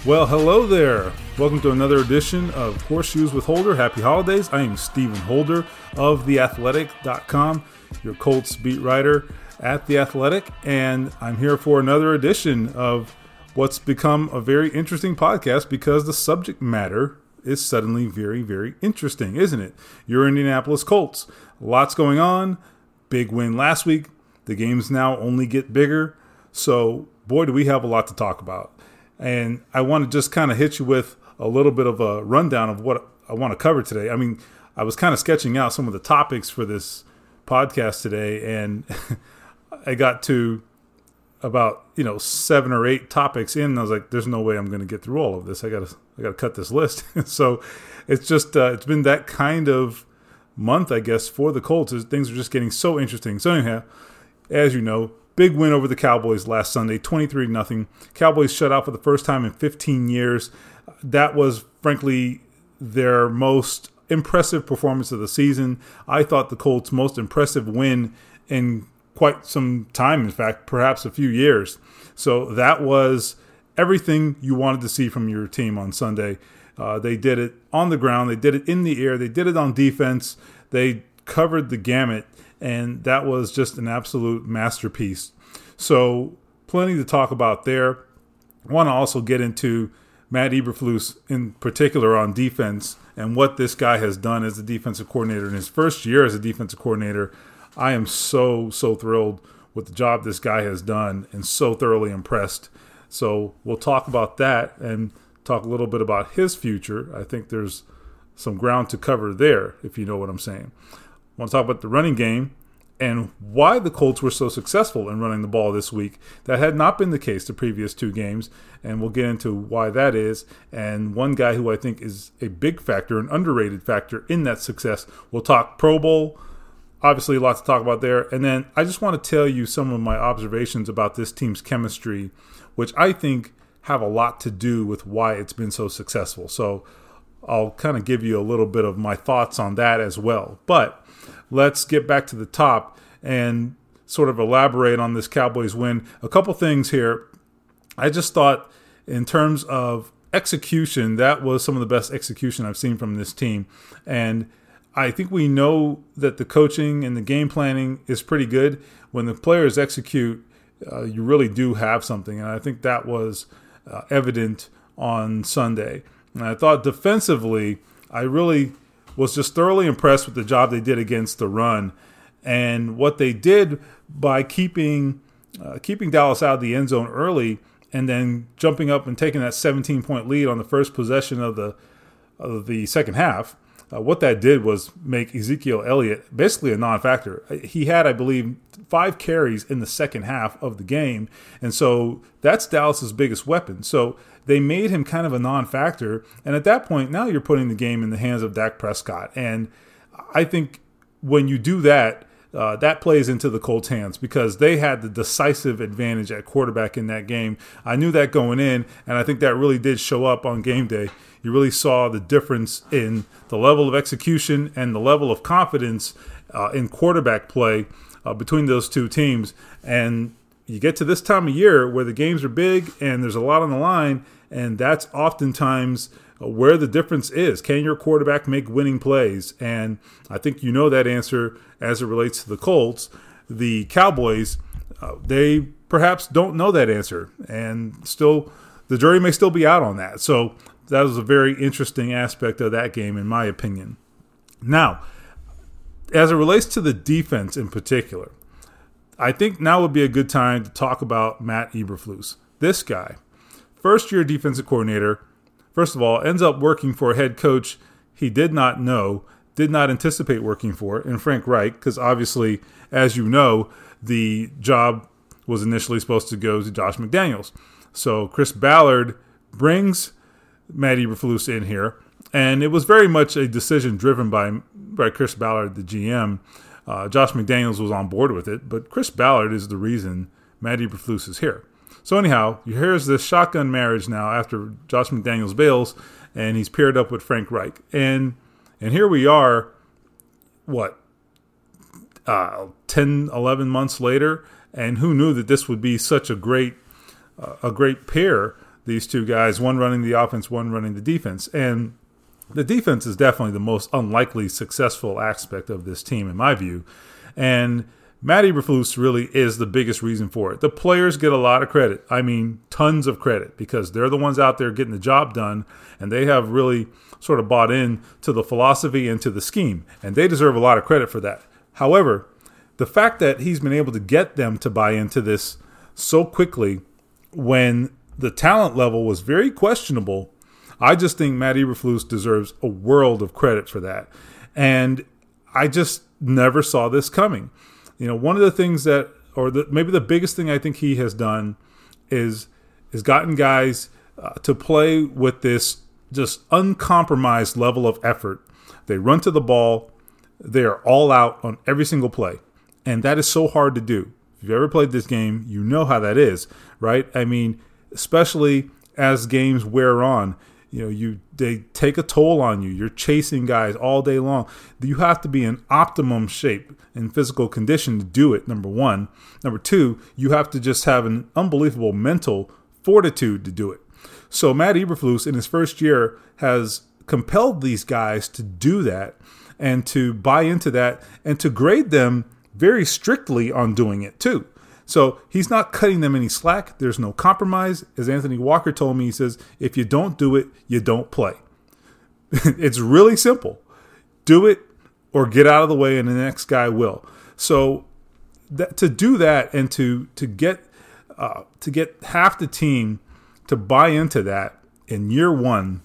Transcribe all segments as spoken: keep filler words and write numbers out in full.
Well, hello there. Welcome to another edition of Horseshoes with Holder. Happy holidays. I am Stephen Holder of the athletic dot com, your Colts beat writer at The Athletic, and I'm here for another edition of what's become a very interesting podcast because the subject matter is suddenly very, very interesting, isn't it? Your Indianapolis Colts. Lots going on. Big win last week. The games now only get bigger. So, boy, do we have a lot to talk about. And I want to just kind of hit you with a little bit of a rundown of what I want to cover today. I mean, I was kind of sketching out some of the topics for this podcast today, and I got to about, you know, seven or eight topics in, and I was like, there's no way I'm going to get through all of this. I got to I got to cut this list. So it's just, uh, it's been that kind of month, I guess, for the Colts. Things are just getting so interesting. So anyhow, as you know, big win over the Cowboys last Sunday, twenty-three to nothing. Cowboys shut out for the first time in fifteen years. That was, frankly, their most impressive performance of the season. I thought the Colts' most impressive win in quite some time, in fact, perhaps a few years. So that was everything you wanted to see from your team on Sunday. Uh, they did it on the ground. They did it in the air. They did it on defense. They covered the gamut. And that was just an absolute masterpiece. So plenty to talk about there. I want to also get into Matt Eberflus in particular on defense and what this guy has done as a defensive coordinator in his first year as a defensive coordinator. I am so, so thrilled with the job this guy has done and so thoroughly impressed. So we'll talk about that and talk a little bit about his future. I think there's some ground to cover there, if you know what I'm saying. I want to talk about the running game and why the Colts were so successful in running the ball this week. That had not been the case the previous two games, and we'll get into why that is. And one guy who I think is a big factor, an underrated factor in that success. We'll talk Pro Bowl, obviously a lot to talk about there. And then I just want to tell you some of my observations about this team's chemistry, which I think have a lot to do with why it's been so successful. So I'll kind of give you a little bit of my thoughts on that as well. But let's get back to the top and sort of elaborate on this Cowboys win. A couple things here. I just thought in terms of execution, that was some of the best execution I've seen from this team. And I think we know that the coaching and the game planning is pretty good. When the players execute, uh, you really do have something. And I think that was uh, evident on Sunday. And I thought defensively, I really was just thoroughly impressed with the job they did against the run and what they did by keeping uh, keeping Dallas out of the end zone early and then jumping up and taking that seventeen-point lead on the first possession of the of the second half. Uh, what that did was make Ezekiel Elliott basically a non-factor. He had, I believe, five carries in the second half of the game, and so that's Dallas's biggest weapon. So they made him kind of a non-factor, and at that point, now you're putting the game in the hands of Dak Prescott. And I think when you do that, uh, that plays into the Colts' hands because they had the decisive advantage at quarterback in that game. I knew that going in, and I think that really did show up on game day. You really saw the difference in the level of execution and the level of confidence uh, in quarterback play uh, between those two teams. And you get to this time of year where the games are big and there's a lot on the line, and that's oftentimes where the difference is. Can your quarterback make winning plays? And I think you know that answer as it relates to the Colts. The Cowboys, uh, they perhaps don't know that answer, and still the jury may still be out on that. So that was a very interesting aspect of that game, in my opinion. Now, as it relates to the defense in particular, I think now would be a good time to talk about Matt Eberflus. This guy, first-year defensive coordinator, first of all, ends up working for a head coach he did not know, did not anticipate working for, in Frank Reich, because obviously, as you know, the job was initially supposed to go to Josh McDaniels. So Chris Ballard brings Matt Eberflus in here, and it was very much a decision driven by, by Chris Ballard, the G M. Uh, Josh McDaniels was on board with it, but Chris Ballard is the reason Matt Eberflus is here. So anyhow, here's this shotgun marriage now after Josh McDaniels bails, and he's paired up with Frank Reich. And and here we are, what, uh, ten, eleven months later, and who knew that this would be such a great uh, a great pair these two guys, one running the offense, one running the defense. And the defense is definitely the most unlikely successful aspect of this team, in my view. And Matt Eberflus really is the biggest reason for it. The players get a lot of credit. I mean, tons of credit, because they're the ones out there getting the job done, and they have really sort of bought in to the philosophy and to the scheme, and they deserve a lot of credit for that. However, the fact that he's been able to get them to buy into this so quickly when the talent level was very questionable, I just think Matt Eberflus deserves a world of credit for that. And I just never saw this coming. You know, one of the things that, or the, maybe the biggest thing I think he has done is is gotten guys uh, to play with this just uncompromised level of effort. They run to the ball. They are all out on every single play. And that is so hard to do. If you've ever played this game, you know how that is, right? I mean, especially as games wear on, you know, you they take a toll on you. You're chasing guys all day long. You have to be in optimum shape and physical condition to do it, number one. Number two, you have to just have an unbelievable mental fortitude to do it. So Matt Eberflus in his first year has compelled these guys to do that and to buy into that and to grade them very strictly on doing it too. So he's not cutting them any slack. There's no compromise. As Anthony Walker told me, he says, if you don't do it, you don't play. It's really simple. Do it or get out of the way and the next guy will. So that, to do that and to to get uh, to get half the team to buy into that in year one,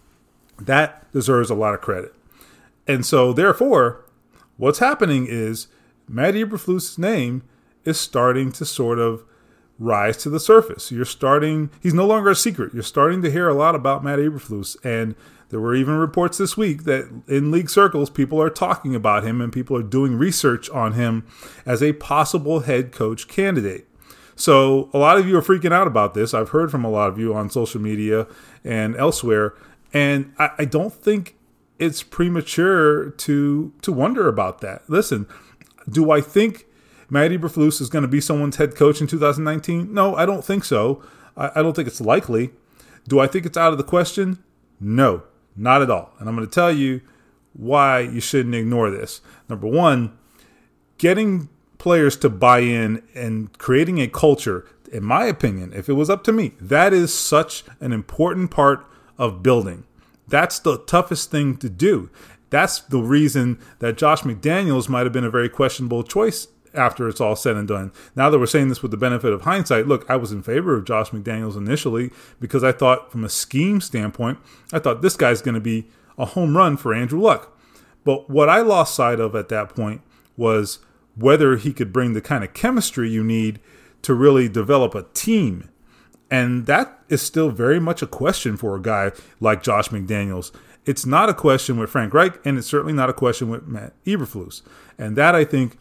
that deserves a lot of credit. And so therefore, what's happening is Matt Eberflus' name is starting to sort of rise to the surface. You're starting, he's no longer a secret. You're starting to hear a lot about Matt Eberflus. And there were even reports this week that in league circles, people are talking about him and people are doing research on him as a possible head coach candidate. So a lot of you are freaking out about this. I've heard from a lot of you on social media and elsewhere. And I, I don't think it's premature to to wonder about that. Listen, do I think Matt Eberflus is going to be someone's head coach in two thousand nineteen? No, I don't think so. I, I don't think it's likely. Do I think it's out of the question? No, not at all. And I'm going to tell you why you shouldn't ignore this. Number one, getting players to buy in and creating a culture, in my opinion, if it was up to me, that is such an important part of building. That's the toughest thing to do. That's the reason that Josh McDaniels might have been a very questionable choice after it's all said and done. Now that we're saying this with the benefit of hindsight, look, I was in favor of Josh McDaniels initially because I thought from a scheme standpoint, I thought this guy's going to be a home run for Andrew Luck. But what I lost sight of at that point was whether he could bring the kind of chemistry you need to really develop a team. And that is still very much a question for a guy like Josh McDaniels. It's not a question with Frank Reich, and it's certainly not a question with Matt Eberflus. And that, I think,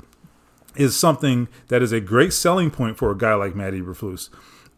is something that is a great selling point for a guy like Matt Eberflus.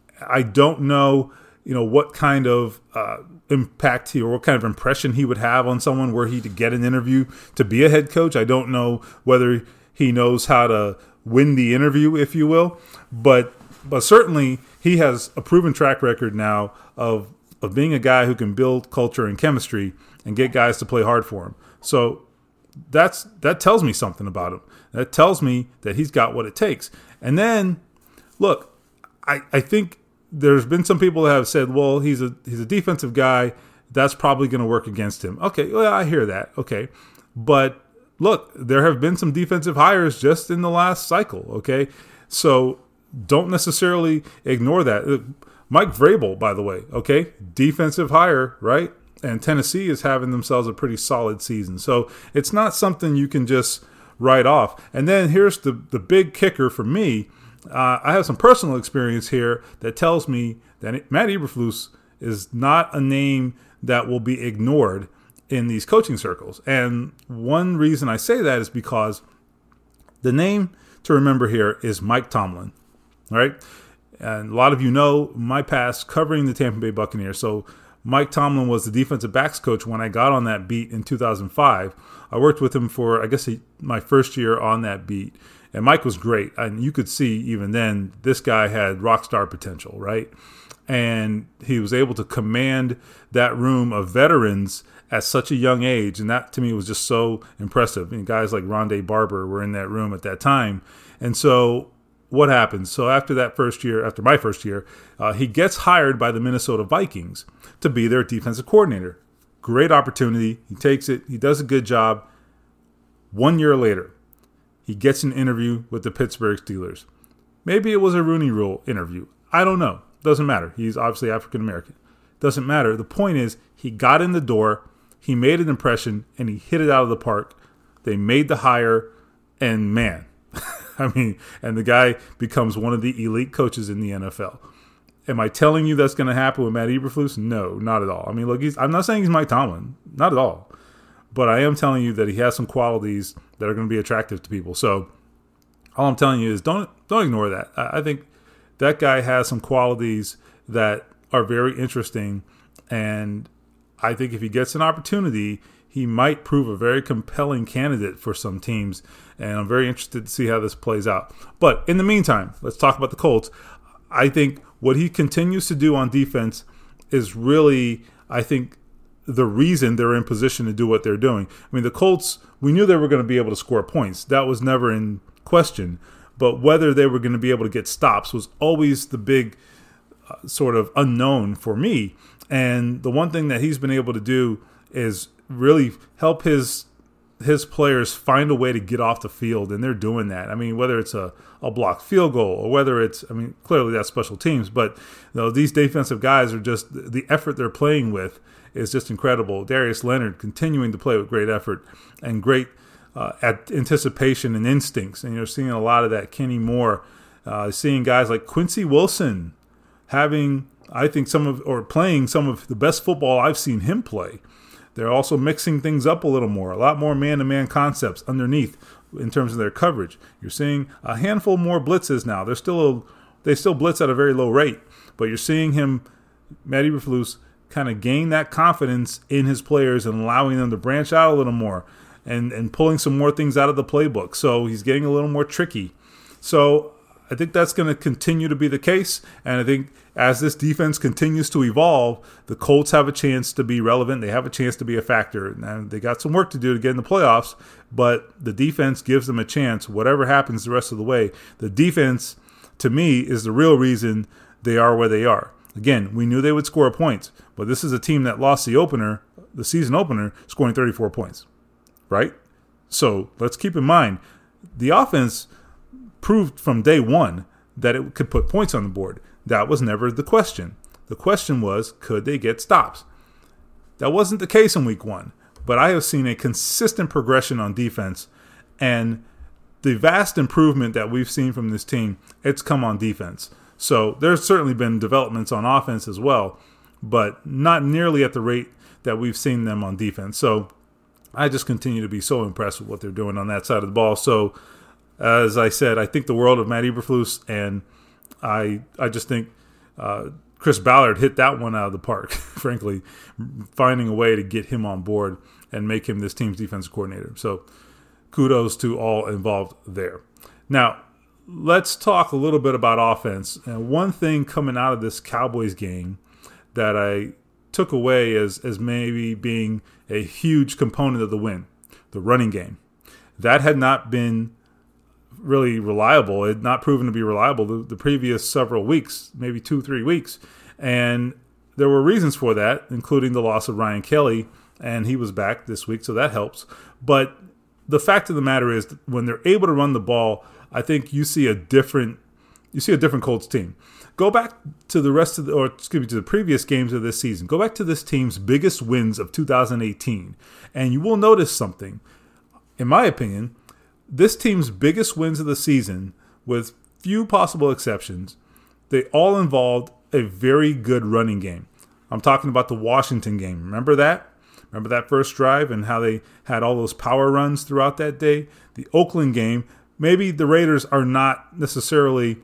I don't know, you know, what kind of uh, impact he or what kind of impression he would have on someone were he to get an interview to be a head coach. I don't know whether he knows how to win the interview, if you will. But but certainly he has a proven track record now of of being a guy who can build culture and chemistry and get guys to play hard for him. So that's that tells me something about him. That tells me that he's got what it takes. And then, look, I, I think there's been some people that have said, well, he's a he's a defensive guy. That's probably going to work against him. Okay, well, I hear that. Okay. But look, there have been some defensive hires just in the last cycle. Okay. So don't necessarily ignore that. Mike Vrabel, by the way, okay, defensive hire, right? And Tennessee is having themselves a pretty solid season. So it's not something you can just write off. And then here's the, the big kicker for me. Uh, I have some personal experience here that tells me that Matt Eberflus is not a name that will be ignored in these coaching circles. And one reason I say that is because the name to remember here is Mike Tomlin, right? And a lot of you know my past covering the Tampa Bay Buccaneers. So Mike Tomlin was the defensive backs coach when I got on that beat in two thousand five. I worked with him for, I guess, he, my first year on that beat. And Mike was great. And you could see even then this guy had rock star potential, right? And he was able to command that room of veterans at such a young age. And that, to me, was just so impressive. And guys like Rondé Barber were in that room at that time. And so what happens? So after that first year, after my first year, uh, he gets hired by the Minnesota Vikings to be their defensive coordinator. Great opportunity. He takes it. He does a good job. One year later, he gets an interview with the Pittsburgh Steelers. Maybe it was a Rooney Rule interview. I don't know. Doesn't matter. He's obviously African American. Doesn't matter. The point is, he got in the door, he made an impression, and he hit it out of the park. They made the hire, and man, I mean, and the guy becomes one of the elite coaches in the N F L. Am I telling you that's going to happen with Matt Eberflus? No, not at all. I mean, look, he's, I'm not saying he's Mike Tomlin. Not at all. But I am telling you that he has some qualities that are going to be attractive to people. So all I'm telling you is don't don't ignore that. I, I think that guy has some qualities that are very interesting. And I think if he gets an opportunity, he might prove a very compelling candidate for some teams. And I'm very interested to see how this plays out. But in the meantime, let's talk about the Colts. I think what he continues to do on defense is really, I think, the reason they're in position to do what they're doing. I mean, the Colts, we knew they were going to be able to score points. That was never in question. But whether they were going to be able to get stops was always the big uh, sort of unknown for me. And the one thing that he's been able to do is really help his his players find a way to get off the field, and they're doing that. I mean, whether it's a, a blocked field goal or whether it's, I mean, clearly that's special teams, but you know, these defensive guys are just, the effort they're playing with is just incredible. Darius Leonard continuing to play with great effort and great uh, at anticipation and instincts, and you're seeing a lot of that. Kenny Moore, uh, seeing guys like Quincy Wilson having, I think, some of, or playing some of the best football I've seen him play. They're also mixing things up a little more, a lot more man-to-man concepts underneath in terms of their coverage. You're seeing a handful more blitzes now. They're still a, they still blitz at a very low rate, but you're seeing him, Matt Eberflus, kind of gain that confidence in his players and allowing them to branch out a little more and, and pulling some more things out of the playbook. So he's getting a little more tricky. So I think that's going to continue to be the case, and I think as this defense continues to evolve, the Colts have a chance to be relevant. They have a chance to be a factor. And they got some work to do to get in the playoffs, but the defense gives them a chance. Whatever happens the rest of the way, the defense, to me, is the real reason they are where they are. Again, we knew they would score points, but this is a team that lost the opener, the season opener, scoring thirty-four points, right? So let's keep in mind, the offense proved from day one that it could put points on the board. That was never the question. The question was, could they get stops? That wasn't the case in week one, but I have seen a consistent progression on defense, and the vast improvement that we've seen from this team, it's come on defense. So there's certainly been developments on offense as well, but not nearly at the rate that we've seen them on defense. So I just continue to be so impressed with what they're doing on that side of the ball. So as I said, I think the world of Matt Eberflus, and I I just think uh, Chris Ballard hit that one out of the park, frankly, finding a way to get him on board and make him this team's defensive coordinator. So kudos to all involved there. Now, let's talk a little bit about offense. And one thing coming out of this Cowboys game that I took away as, as maybe being a huge component of the win, the running game. That had not been really reliable. It had not proven to be reliable the, the previous several weeks, maybe two, three weeks. And there were reasons for that, including the loss of Ryan Kelly, and he was back this week, so that helps. But the fact of the matter is, when they're able to run the ball, I think you see a different you see a different Colts team. Go back to the rest of the, or excuse me, to the previous games of this season. Go back to this team's biggest wins of two thousand eighteen, and you will notice something. In my opinion, this team's biggest wins of the season, with few possible exceptions, they all involved a very good running game. I'm talking about the Washington game. Remember that? Remember that first drive and how they had all those power runs throughout that day? The Oakland game, maybe the Raiders are not necessarily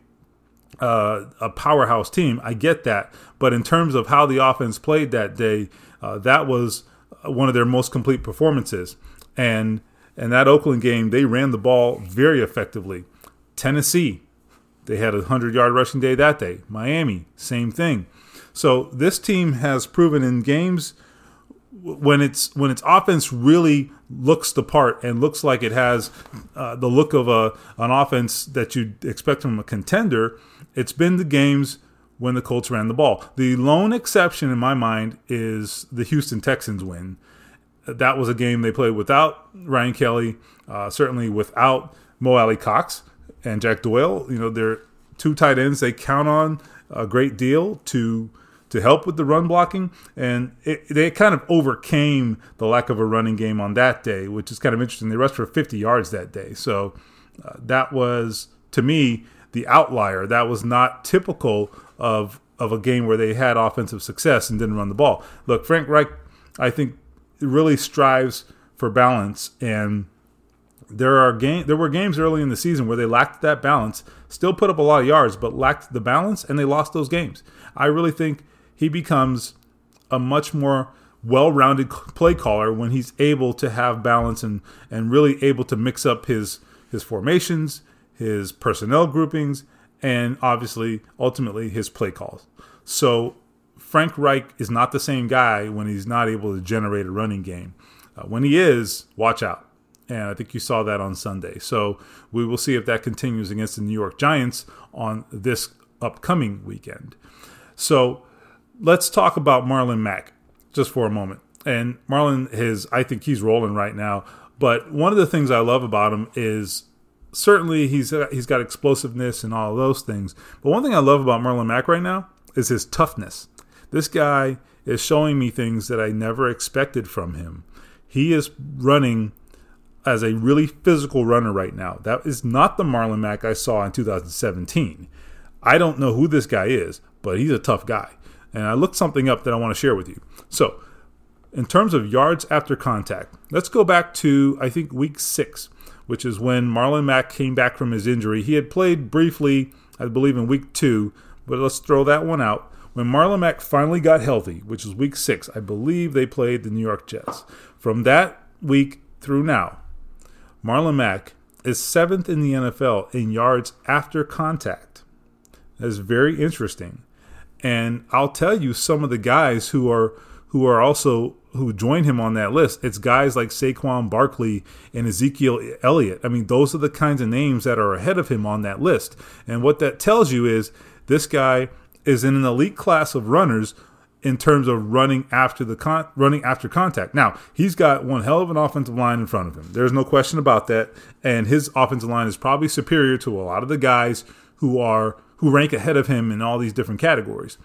uh, a powerhouse team. I get that. But in terms of how the offense played that day, uh, that was one of their most complete performances. And in that Oakland game, they ran the ball very effectively. Tennessee, they had a hundred-yard rushing day that day. Miami, same thing. So this team has proven in games when it's when its offense really looks the part and looks like it has uh, the look of a an offense that you'd expect from a contender, it's been the games when the Colts ran the ball. The lone exception in my mind is the Houston Texans win. That was a game they played without Ryan Kelly, uh, certainly without Mo Alley-Cox and Jack Doyle. You know, they're two tight ends they count on a great deal to to help with the run blocking, and it, they kind of overcame the lack of a running game on that day, which is kind of interesting. They rushed for fifty yards that day, so uh, that was, to me, the outlier. That was not typical of of a game where they had offensive success and didn't run the ball. Look, Frank Reich, I think, really strives for balance, and there are game there were games early in the season where they lacked that balance, still put up a lot of yards, but lacked the balance, and they lost those games. I really think he becomes a much more well-rounded play caller when he's able to have balance and, and really able to mix up his his formations, his personnel groupings, and obviously, ultimately, his play calls. So Frank Reich is not the same guy when he's not able to generate a running game. Uh, when he is, watch out. And I think you saw that on Sunday. So we will see if that continues against the New York Giants on this upcoming weekend. So let's talk about Marlon Mack just for a moment. And Marlon is, I think he's rolling right now. But one of the things I love about him is certainly he's he's got explosiveness and all of those things. But one thing I love about Marlon Mack right now is his toughness. This guy is showing me things that I never expected from him. He is running as a really physical runner right now. That is not the Marlon Mack I saw in two thousand seventeen. I don't know who this guy is, but he's a tough guy. And I looked something up that I want to share with you. So, in terms of yards after contact, let's go back to, I think, week six, which is when Marlon Mack came back from his injury. He had played briefly, I believe, in week two, but let's throw that one out. When Marlon Mack finally got healthy, which was week six, I believe they played the New York Jets. From that week through now, Marlon Mack is seventh in the N F L in yards after contact. That is very interesting. And I'll tell you some of the guys who are who are also who join him on that list. It's guys like Saquon Barkley and Ezekiel Elliott. I mean, those are the kinds of names that are ahead of him on that list. And what that tells you is this guy is in an elite class of runners in terms of running after the con- running after contact. Now, he's got one hell of an offensive line in front of him. There's no question about that. And his offensive line is probably superior to a lot of the guys who are who rank ahead of him in all these different categories.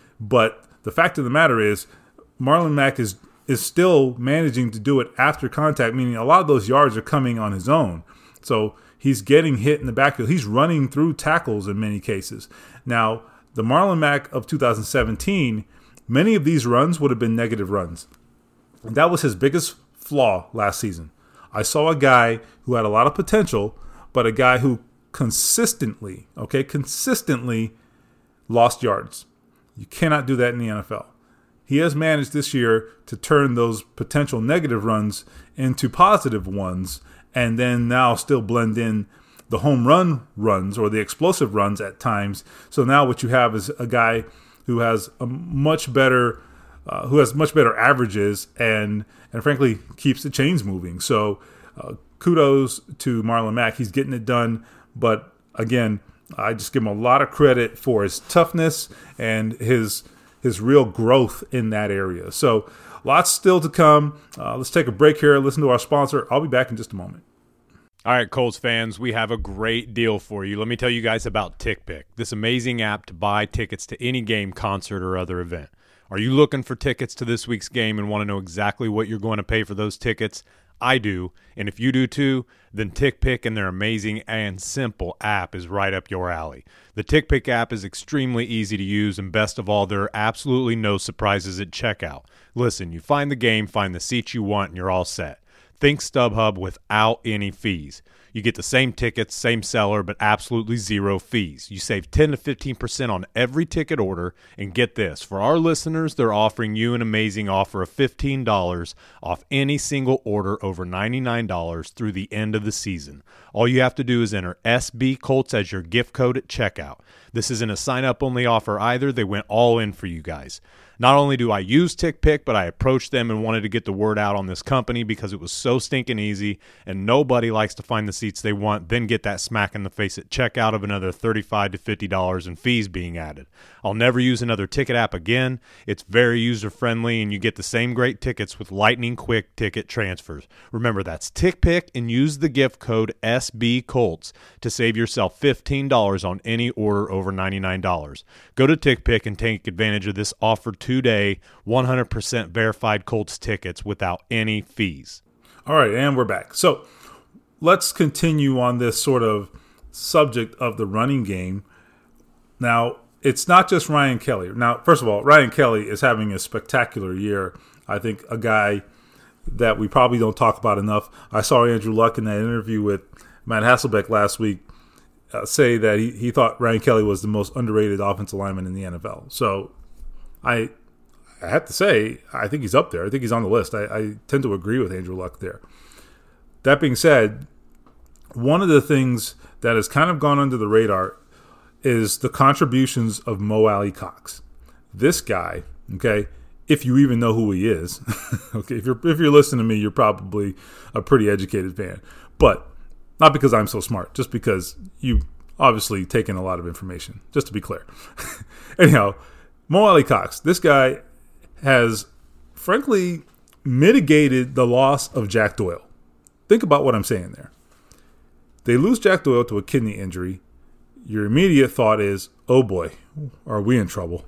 But the fact of the matter is, Marlon Mack is is still managing to do it after contact, meaning a lot of those yards are coming on his own. So he's getting hit in the backfield. He's running through tackles in many cases. Now, the Marlon Mack of two thousand seventeen, many of these runs would have been negative runs. And that was his biggest flaw last season. I saw a guy who had a lot of potential, but a guy who consistently, okay, consistently lost yards. You cannot do that in the N F L. He has managed this year to turn those potential negative runs into positive ones and then now still blend in the home run runs or the explosive runs at times. So now what you have is a guy who has a much better, uh, who has much better averages and, and frankly, keeps the chains moving. So uh, kudos to Marlon Mack. He's getting it done. But again, I just give him a lot of credit for his toughness and his his real growth in that area. So lots still to come. Uh, let's take a break here. Listen to our sponsor. I'll be back in just a moment. All right, Colts fans, we have a great deal for you. Let me tell you guys about TickPick, this amazing app to buy tickets to any game, concert, or other event. Are you looking for tickets to this week's game and want to know exactly what you're going to pay for those tickets? I do, and if you do too, then TickPick and their amazing and simple app is right up your alley. The TickPick app is extremely easy to use, and best of all, there are absolutely no surprises at checkout. Listen, you find the game, find the seats you want, and you're all set. Think StubHub without any fees. You get the same tickets, same seller, but absolutely zero fees. You save ten to fifteen percent on every ticket order. And get this, for our listeners, they're offering you an amazing offer of fifteen dollars off any single order over ninety-nine dollars through the end of the season. All you have to do is enter S B Colts as your gift code at checkout. This isn't a sign-up only offer either. They went all in for you guys. Not only do I use TickPick, but I approached them and wanted to get the word out on this company because it was so stinking easy, and nobody likes to find the seats they want, then get that smack in the face at checkout of another thirty-five to fifty dollars in fees being added. I'll never use another ticket app again. It's very user-friendly, and you get the same great tickets with lightning-quick ticket transfers. Remember, that's TickPick, and use the gift code S B Colts to save yourself fifteen dollars on any order over ninety-nine dollars. Go to TickPick and take advantage of this offer today, one hundred percent verified Colts tickets without any fees. All right, and we're back. So let's continue on this sort of subject of the running game. Now, it's not just Ryan Kelly. Now, first of all, Ryan Kelly is having a spectacular year. I think a guy that we probably don't talk about enough. I saw Andrew Luck in that interview with Matt Hasselbeck last week uh, say that he, he thought Ryan Kelly was the most underrated offensive lineman in the N F L. So I I have to say, I think he's up there. I think he's on the list. I, I tend to agree with Andrew Luck there. That being said, one of the things that has kind of gone under the radar is the contributions of Mo Alie-Cox. This guy, okay, if you even know who he is, okay, if you're if you're listening to me, you're probably a pretty educated fan. But not because I'm so smart, just because you obviously taken a lot of information, just to be clear. Anyhow, Mo Alie-Cox, this guy has, frankly, mitigated the loss of Jack Doyle. Think about what I'm saying there. They lose Jack Doyle to a kidney injury. Your immediate thought is, oh boy, are we in trouble?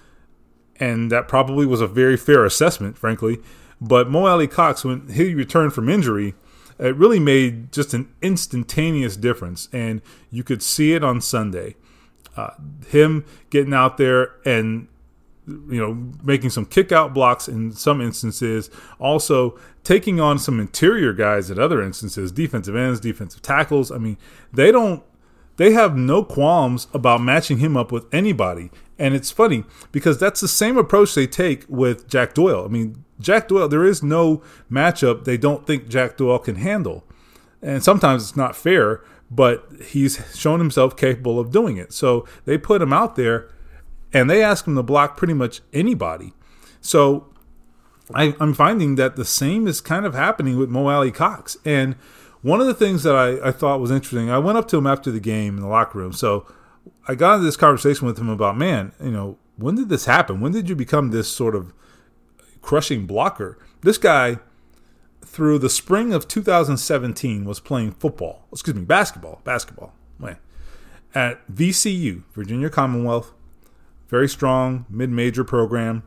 And that probably was a very fair assessment, frankly. But Mo Alie-Cox, when he returned from injury, it really made just an instantaneous difference. And you could see it on Sunday. Uh, him getting out there and, you know, making some kick-out blocks in some instances. Also taking on some interior guys at other instances, defensive ends, defensive tackles. I mean, they don't, they have no qualms about matching him up with anybody. And it's funny because that's the same approach they take with Jack Doyle. I mean, Jack Doyle, there is no matchup they don't think Jack Doyle can handle. And sometimes it's not fair, but he's shown himself capable of doing it. So they put him out there, and they ask him to block pretty much anybody. So I, I'm finding that the same is kind of happening with Mo Alie-Cox. And one of the things that I, I thought was interesting, I went up to him after the game in the locker room. So I got into this conversation with him about, man, you know, when did this happen? When did you become this sort of crushing blocker? This guy, through the spring of two thousand seventeen, was playing football. Excuse me, basketball. Basketball. Man. At V C U, Virginia Commonwealth. Very strong, mid-major program.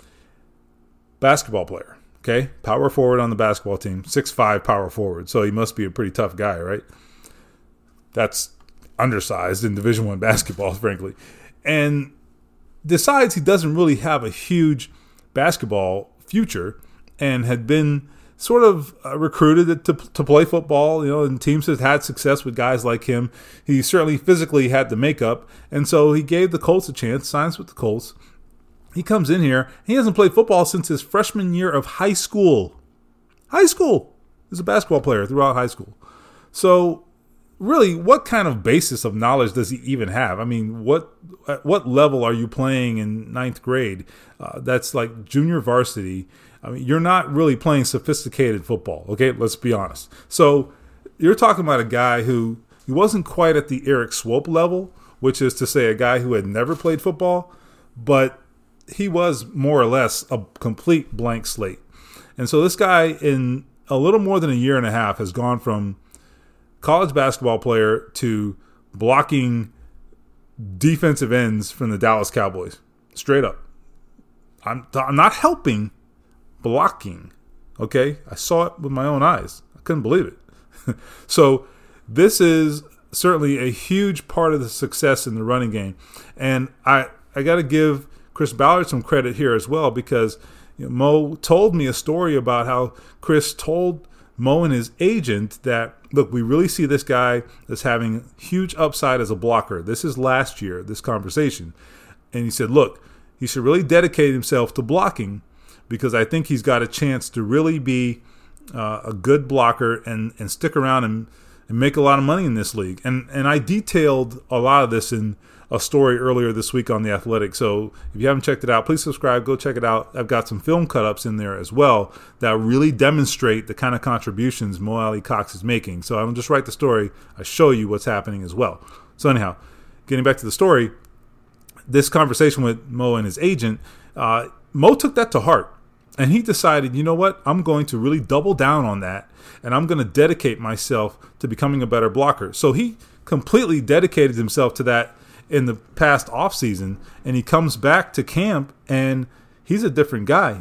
Basketball player, okay? Power forward on the basketball team. six five power forward, so he must be a pretty tough guy, right? That's undersized in Division One basketball, frankly. And decides he doesn't really have a huge basketball future and had been sort of uh, recruited to to play football, you know, and teams have had success with guys like him. He certainly physically had the makeup, and so he gave the Colts a chance, signs with the Colts. He comes in here. He hasn't played football since his freshman year of high school. High school. He's a basketball player throughout high school. So really, what kind of basis of knowledge does he even have? I mean, what at what level are you playing in ninth grade? Uh, that's like junior varsity. I mean, you're not really playing sophisticated football, okay? Let's be honest. So you're talking about a guy who he wasn't quite at the Eric Swope level, which is to say a guy who had never played football, but he was more or less a complete blank slate. And so this guy in a little more than a year and a half has gone from college basketball player to blocking defensive ends from the Dallas Cowboys. Straight up. I'm, I'm not helping. Blocking, okay? I saw it with my own eyes. I couldn't believe it. So this is certainly a huge part of the success in the running game. And I, I got to give Chris Ballard some credit here as well because you know, Mo told me a story about how Chris told Mo and his agent that, look, we really see this guy as having huge upside as a blocker. This is last year, this conversation. And he said, look, he should really dedicate himself to blocking because I think he's got a chance to really be uh, a good blocker and, and stick around and, and make a lot of money in this league. And and I detailed a lot of this in a story earlier this week on The Athletic. So if you haven't checked it out, please subscribe. Go check it out. I've got some film cut-ups in there as well that really demonstrate the kind of contributions Mo Alie-Cox is making. So I don't just write the story. I show you what's happening as well. So anyhow, getting back to the story, this conversation with Mo and his agent, uh, Mo took that to heart. And he decided, you know what, I'm going to really double down on that, and I'm going to dedicate myself to becoming a better blocker. So he completely dedicated himself to that in the past offseason, and he comes back to camp, and he's a different guy.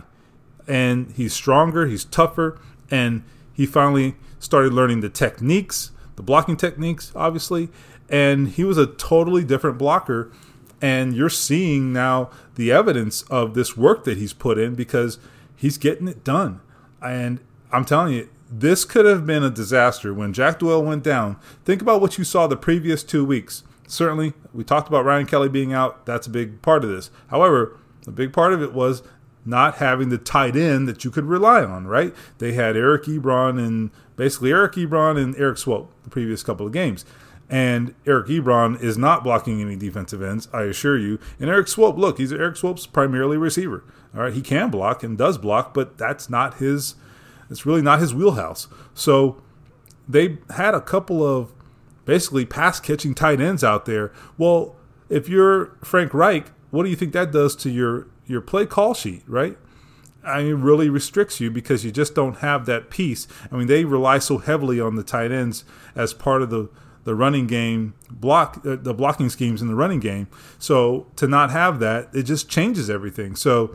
And he's stronger, he's tougher, and he finally started learning the techniques, the blocking techniques, obviously, and he was a totally different blocker. And you're seeing now the evidence of this work that he's put in because he's getting it done. And I'm telling you, this could have been a disaster when Jack Doyle went down. Think about what you saw the previous two weeks. Certainly, we talked about Ryan Kelly being out. That's a big part of this. However, a big part of it was not having the tight end that you could rely on, right? They had Eric Ebron and basically Eric Ebron and Eric Swope the previous couple of games. And Eric Ebron is not blocking any defensive ends, I assure you. And Eric Swope, look, he's Eric Swope's primarily receiver. All right, he can block and does block, but that's not his, it's really not his wheelhouse. So they had a couple of basically pass-catching tight ends out there. Well, if you're Frank Reich, what do you think that does to your, your play call sheet, right? I mean, it really restricts you because you just don't have that piece. I mean, they rely so heavily on the tight ends as part of the, the running game, block uh, the blocking schemes in the running game. So to not have that, it just changes everything. So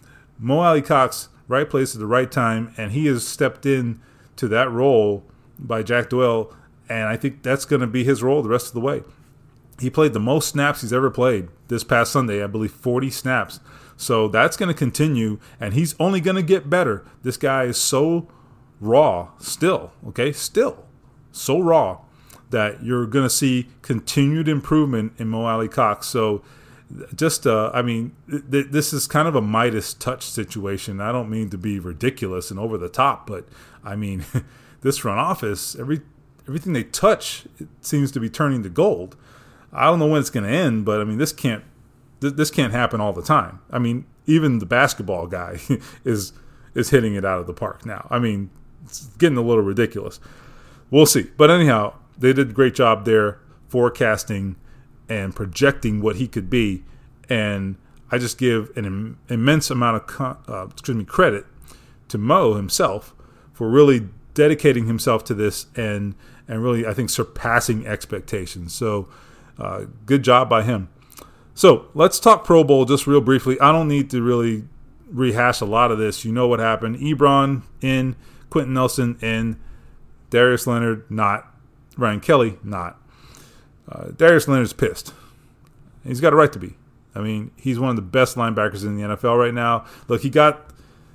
Mo Alie-Cox, right place at the right time, and he has stepped in to that role by Jack Doyle, and I think that's going to be his role the rest of the way. He played the most snaps he's ever played this past Sunday, I believe forty snaps. So that's going to continue, and he's only going to get better. This guy is so raw still, okay, still so raw that you're going to see continued improvement in Mo Alie-Cox. So just, uh, I mean, th- this is kind of a Midas touch situation. I don't mean to be ridiculous and over the top, but I mean, this front office, every everything they touch, it seems to be turning to gold. I don't know when it's going to end, but I mean, this can't th- this can't happen all the time. I mean, even the basketball guy is is hitting it out of the park now. I mean, it's getting a little ridiculous. We'll see. But anyhow, they did a great job there forecasting and projecting what he could be, and I just give an Im- immense amount of con- uh, excuse me credit to Mo himself for really dedicating himself to this and and really, I think, surpassing expectations. So uh, good job by him. So let's talk Pro Bowl just real briefly. I don't need to really rehash a lot of this. You know what happened. Ebron in, Quentin Nelson in, Darius Leonard not, Ryan Kelly not. Uh, Darius Leonard's pissed. He's got a right to be. I mean, he's one of the best linebackers in the N F L right now. Look, he got,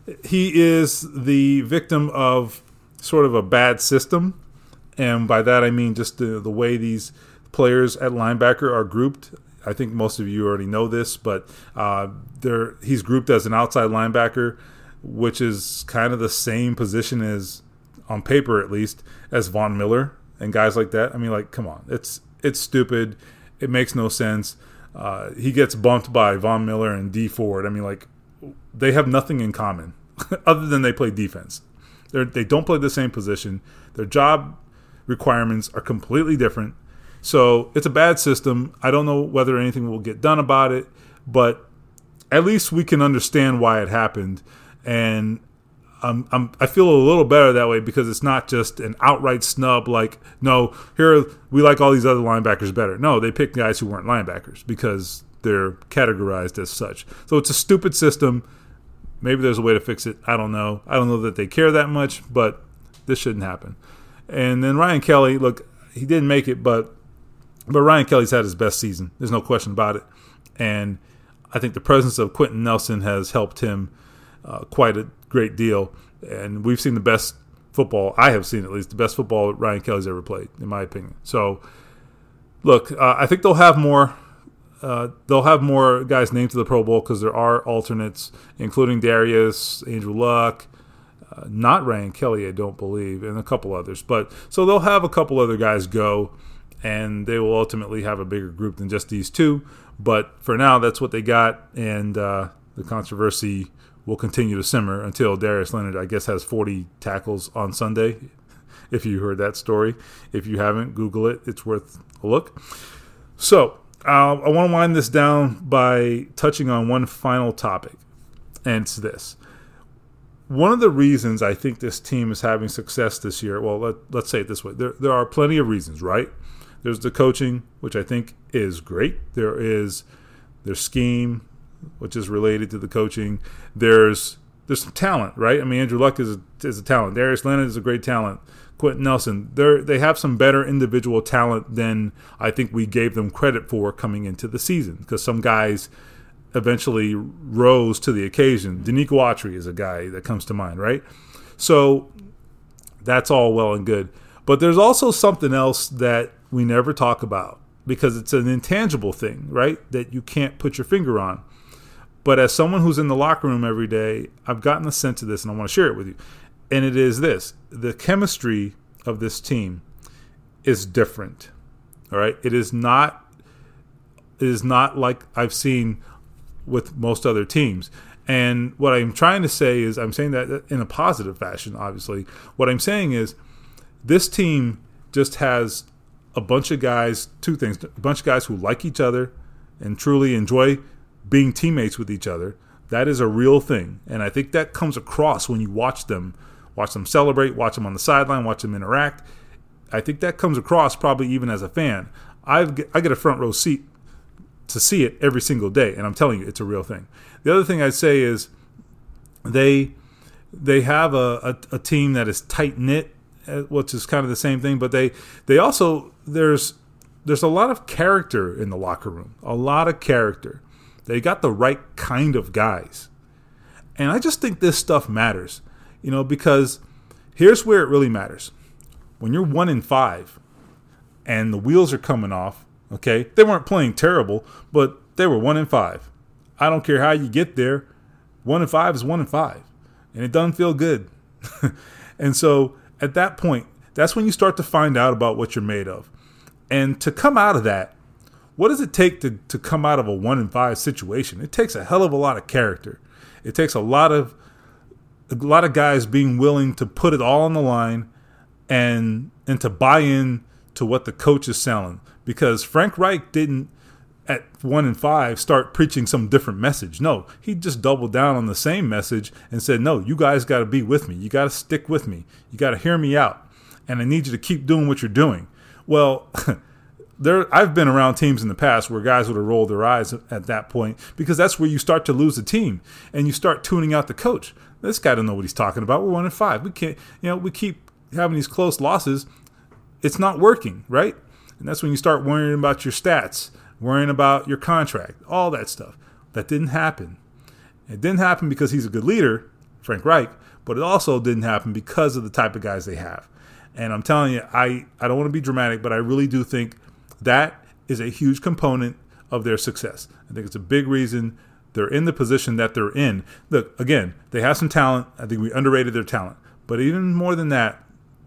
he is the victim of sort of a bad system. And by that, I mean just the, the way these players at linebacker are grouped. I think most of you already know this, but uh, they're, he's grouped as an outside linebacker, which is kind of the same position as, on paper at least, as Von Miller and guys like that. I mean, like, come on. It's it's stupid. It makes no sense. Uh, he gets bumped by Von Miller and Dee Ford. I mean, like, they have nothing in common other than they play defense. They're, they don't play the same position. Their job requirements are completely different. So it's a bad system. I don't know whether anything will get done about it, but at least we can understand why it happened. And I'm, I'm, I feel a little better that way because it's not just an outright snub like, no, here we like all these other linebackers better. No, they picked guys who weren't linebackers because they're categorized as such. So it's a stupid system. Maybe there's a way to fix it. I don't know. I don't know that they care that much, but this shouldn't happen. And then Ryan Kelly, look, he didn't make it, but but Ryan Kelly's had his best season. There's no question about it. And I think the presence of Quentin Nelson has helped him uh, quite a great deal. And we've seen the best football I have seen, at least the best football Ryan Kelly's ever played, in my opinion. So, look, uh, I think they'll have more. Uh, they'll have more guys named to the Pro Bowl because there are alternates, including Darius, Andrew Luck, uh, not Ryan Kelly, I don't believe, and a couple others. But so they'll have a couple other guys go, and they will ultimately have a bigger group than just these two. But for now, that's what they got, and uh, the controversy will continue to simmer until Darius Leonard, I guess, has forty tackles on Sunday, if you heard that story. If you haven't, Google it. It's worth a look. So uh, I want to wind this down by touching on one final topic, and it's this. One of the reasons I think this team is having success this year, well, let, let's say it this way. There, there are plenty of reasons, right? There's the coaching, which I think is great. There is their scheme, which is related to the coaching. There's there's some talent, right? I mean, Andrew Luck is a, is a talent. Darius Leonard is a great talent. Quentin Nelson, they they have some better individual talent than I think we gave them credit for coming into the season, because some guys eventually rose to the occasion. Danico Autry is a guy that comes to mind, right? So that's all well and good. But there's also something else that we never talk about, because it's an intangible thing, right, that you can't put your finger on. But as someone who's in the locker room every day, I've gotten a sense of this, and I want to share it with you. And it is this. The chemistry of this team is different, all right? It is not, it is not like I've seen with most other teams. And what I'm trying to say is, I'm saying that in a positive fashion, obviously. What I'm saying is this team just has a bunch of guys, two things, a bunch of guys who like each other and truly enjoy being teammates with each other. That is a real thing. And I think that comes across when you watch them, watch them celebrate, watch them on the sideline, watch them interact. I think that comes across probably even as a fan. I've, I get a front row seat to see it every single day, and I'm telling you, it's a real thing. The other thing I'd say is they they have a, a, a team that is tight-knit, which is kind of the same thing, but they they also, there's there's a lot of character in the locker room, a lot of character. They got the right kind of guys. And I just think this stuff matters, you know, because here's where it really matters. When you're one in five and the wheels are coming off, okay, they weren't playing terrible, but they were one in five. I don't care how you get there. One in five is one in five, and it doesn't feel good. And so at that point, that's when you start to find out about what you're made of. And to come out of that, what does it take to, to come out of a one in five situation? It takes a hell of a lot of character. It takes a lot of a lot of guys being willing to put it all on the line and and to buy in to what the coach is selling. Because Frank Reich didn't, at one in five, start preaching some different message. No, he just doubled down on the same message and said, no, you guys got to be with me. You got to stick with me. You got to hear me out. And I need you to keep doing what you're doing. Well, there, I've been around teams in the past where guys would have rolled their eyes at that point, because that's where you start to lose the team and you start tuning out the coach. This guy doesn't know what he's talking about. We're one in five. We can't, you know, we keep having these close losses. It's not working, right? And that's when you start worrying about your stats, worrying about your contract, all that stuff. That didn't happen. It didn't happen because he's a good leader, Frank Reich, but it also didn't happen because of the type of guys they have. And I'm telling you, I, I don't want to be dramatic, but I really do think that is a huge component of their success. I think it's a big reason they're in the position that they're in. Look, again, they have some talent. I think we underrated their talent. But even more than that,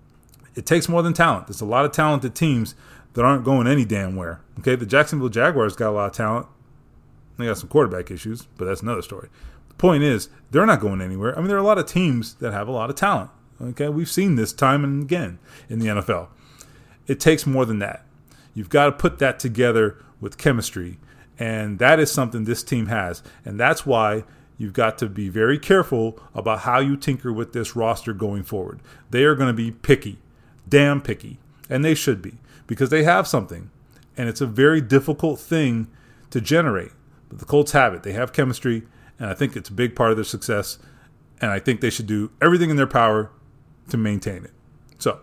it takes more than talent. There's a lot of talented teams that aren't going any damn where. Okay, the Jacksonville Jaguars got a lot of talent. They got some quarterback issues, but that's another story. The point is, they're not going anywhere. I mean, there are a lot of teams that have a lot of talent. Okay, we've seen this time and again in the N F L. It takes more than that. You've got to put that together with chemistry, and that is something this team has. And that's why you've got to be very careful about how you tinker with this roster going forward. They are going to be picky, damn picky, and they should be, because they have something, and it's a very difficult thing to generate. But the Colts have it. They have chemistry, and I think it's a big part of their success, and I think they should do everything in their power to maintain it. So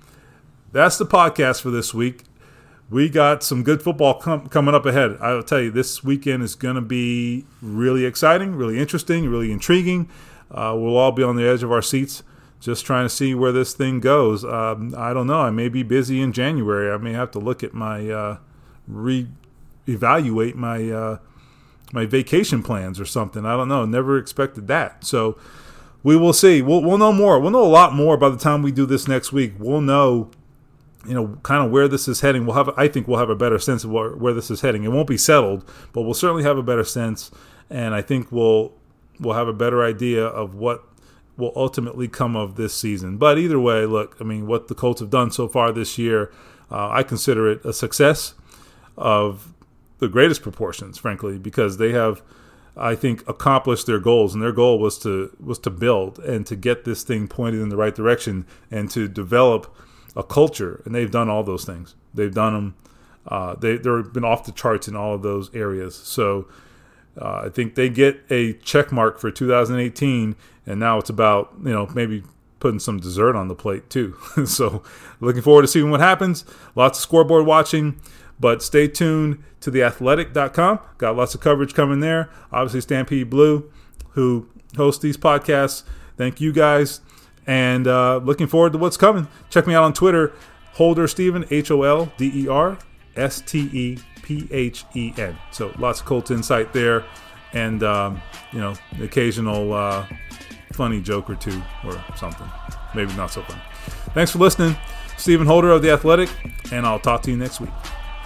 that's the podcast for this week. We got some good football com- coming up ahead. I'll tell you, this weekend is going to be really exciting, really interesting, really intriguing. Uh, we'll all be on the edge of our seats just trying to see where this thing goes. Um, I don't know. I may be busy in January. I may have to look at my uh, re-evaluate my uh, my vacation plans or something. I don't know. Never expected that. So we will see. We'll we'll know more. We'll know a lot more by the time we do this next week. We'll know, you know, kind of where this is heading. We'll have. I think we'll have a better sense of where, where this is heading. It won't be settled, but we'll certainly have a better sense. And I think we'll we'll have a better idea of what will ultimately come of this season. But either way, look, I mean, what the Colts have done so far this year, uh, I consider it a success of the greatest proportions, frankly, because they have, I think, accomplished their goals. And their goal was to was to build and to get this thing pointed in the right direction and to develop a culture. And they've done all those things. They've done them. Uh, they, they've been off the charts in all of those areas. So uh, I think they get a check mark for two thousand eighteen. And now it's about, you know, maybe putting some dessert on the plate too. So looking forward to seeing what happens. Lots of scoreboard watching. But stay tuned to the athletic dot com. Got lots of coverage coming there. Obviously, Stampede Blue, who hosts these podcasts. Thank you guys. And uh, looking forward to what's coming. Check me out on Twitter, Holder Steven, H O L D E R S T E P H E N. So lots of Colts insight there. And, um, you know, the occasional uh, funny joke or two or something. Maybe not so fun. Thanks for listening. Stephen Holder of The Athletic, and I'll talk to you next week.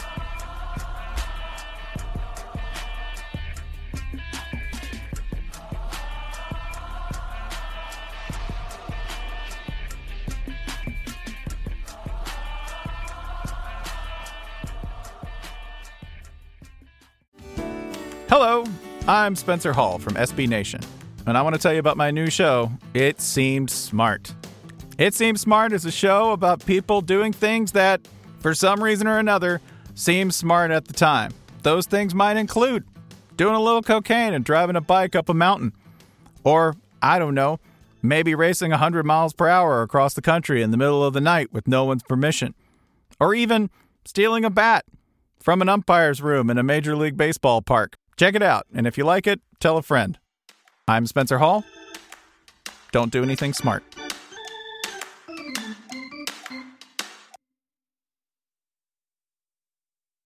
Hello, I'm Spencer Hall from S B Nation, and I want to tell you about my new show, It Seems Smart. It Seems Smart is a show about people doing things that, for some reason or another, seem smart at the time. Those things might include doing a little cocaine and driving a bike up a mountain. Or, I don't know, maybe racing one hundred miles per hour across the country in the middle of the night with no one's permission. Or even stealing a bat from an umpire's room in a Major League Baseball park. Check it out, and if you like it, tell a friend. I'm Spencer Hall. Don't do anything smart.